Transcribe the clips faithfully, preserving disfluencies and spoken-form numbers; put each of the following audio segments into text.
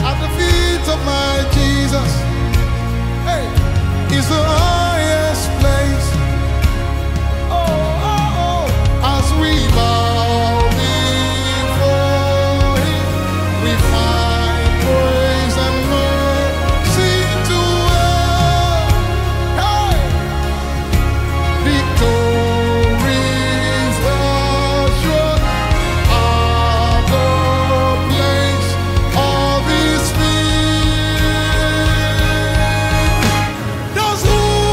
At the feet of my Jesus, hey, is the highest place. Oh, oh, oh, as we bow before Him, we find praise and mercy to earn. Hey, victories assured are the place of His feet. Those who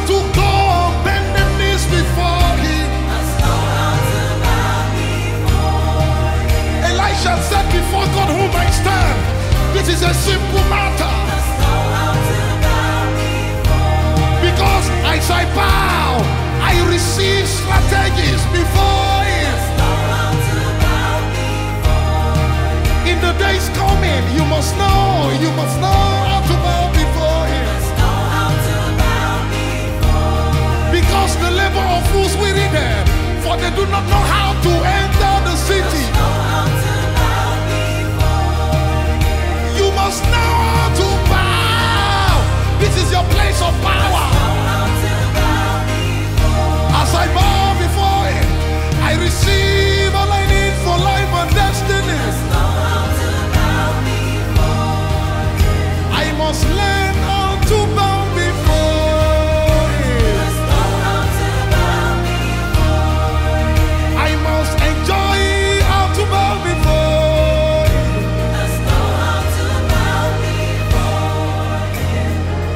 how to go on bending knees before him. Must know how to bow before him. Elisha said before God whom I stand, this is a simple matter. Must know how to bow before him. Because as I bow, I receive strategies before him. Must know how to bow before him. In the days coming, you must know, you must know how to bow before him. Must know how to bow before him. Because the labor of fools weary them, for they do not know how to enter the city. Must know how to bow before him. You must know how to bow. This is your place of power. Know how to bow before him. As I bow before him, I receive all I need for life and destiny. Must know how to bow before him. I must learn how to bow before him. Must know how to bow before him. I must enjoy how to bow before him. Must know how to bow before him.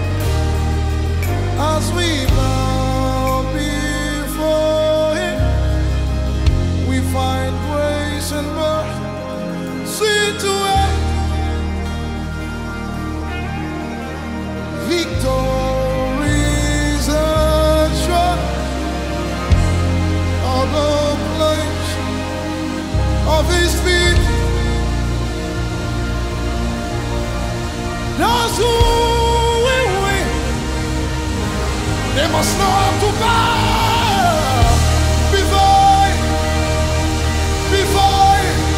As we bow before him, we find grace and mercy to it. Victories assured of the place of his feet. Those who will win, they must know how to bow before him, before him,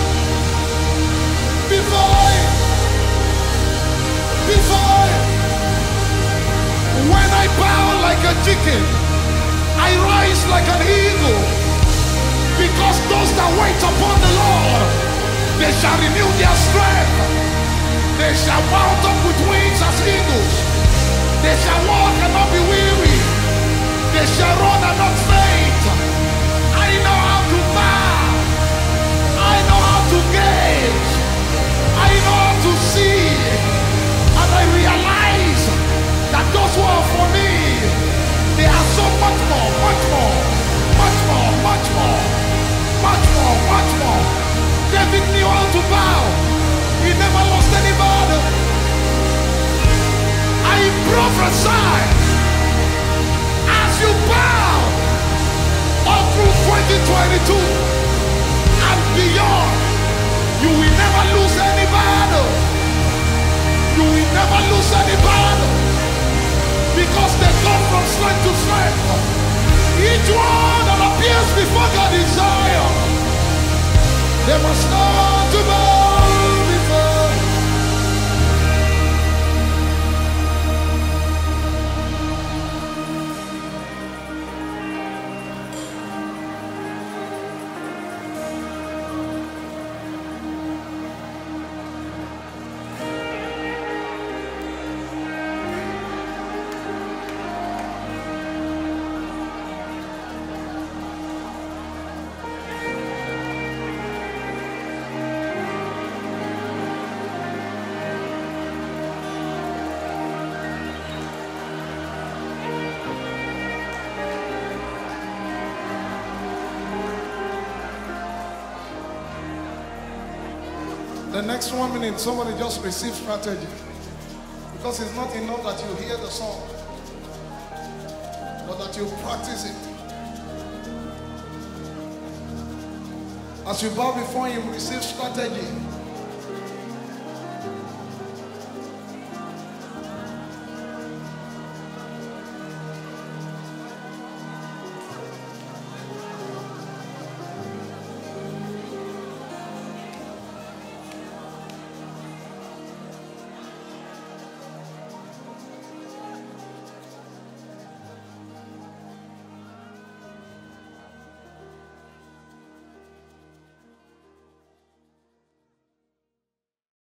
before him, before him. When I bow like a chicken, I rise like an eagle. Because those that wait upon the Lord, they shall renew their strength. They shall mount up with wings as eagles. They shall walk and not be weary. They shall run and not faint. I know how to bow. I know how to gaze. I know how to see. And I realize that those who are for me, they are so much more, much more, much more, much more, much more, much more. David knew how to bow. He never lost any battle. I prophesy as you bow all through twenty twenty-two and beyond, you will never lose any battle. You will never lose any battle. Because they come from strength to strength. Each one that appears before God in Zion, they must know to bow before him. The next one minute, somebody just receive strategy. Because it's not enough that you hear the song, but that you practice it. As you bow before him, receive strategy.